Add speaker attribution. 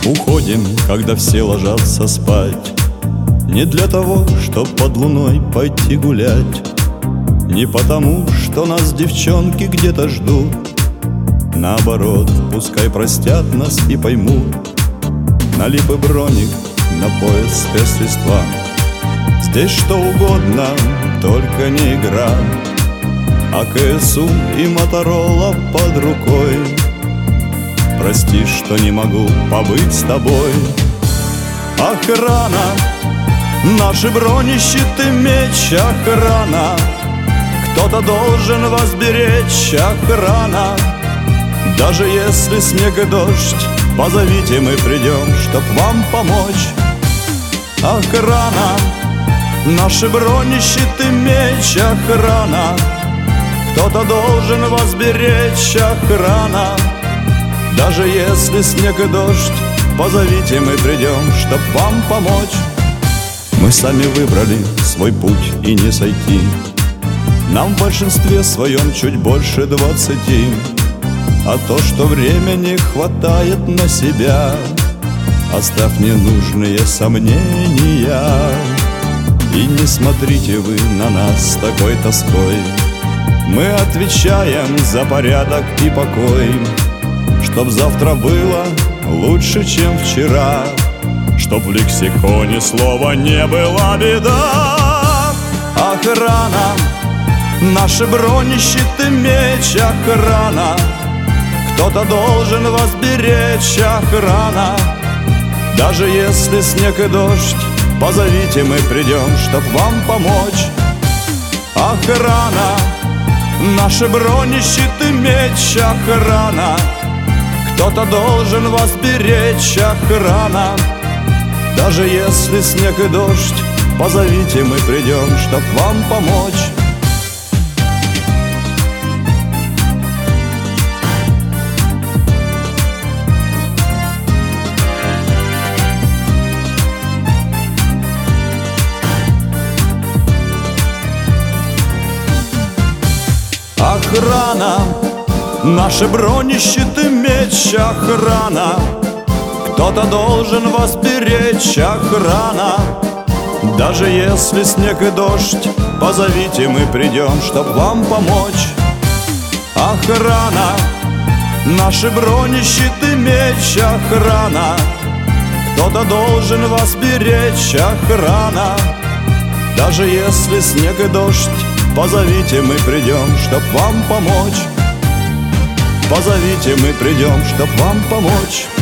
Speaker 1: Уходим, когда все ложатся спать, не для того, чтоб под луной пойти гулять, не потому, что нас девчонки где-то ждут. Наоборот, пускай простят нас и поймут. Налип и броник, на пояс спецсредства. Здесь что угодно, только не игра. А КСУ и Моторола под рукой. Прости, что не могу побыть с тобой. Охрана, наши брони, щиты, меч. Охрана, кто-то должен вас беречь. Охрана, даже если снег и дождь, позовите, мы придем, чтоб вам помочь. Охрана, наши брони, щиты, меч. Охрана, кто-то должен вас беречь. Охрана, даже если снег и дождь, позовите, мы придем, чтоб вам помочь. Мы сами выбрали свой путь и не сойти. Нам в большинстве своем чуть больше 20. А то, что времени хватает на себя, оставь ненужные сомнения. И не смотрите вы на нас с такой тоской. Мы отвечаем за порядок и покой, чтоб завтра было лучше, чем вчера, чтоб в лексиконе слова не была беда. Охрана, наши брони, щиты, меч. Охрана, кто-то должен вас беречь. Охрана, даже если снег и дождь, позовите, мы придем, чтоб вам помочь. Охрана, наши брони, щиты, меч. Охрана, кто-то должен вас беречь. Охрана, даже если снег и дождь, позовите, мы придем, чтоб вам помочь. Охрана, наши брони, щиты, меч. Охрана, кто-то должен вас беречь. Охрана, даже если снег и дождь, позовите, мы придем, чтоб вам помочь. Охрана, наши брони, щиты, меч. Охрана, кто-то должен вас беречь. Охрана, даже если снег и дождь, позовите, мы придем, чтоб вам помочь. Позовите, мы придем, чтоб вам помочь.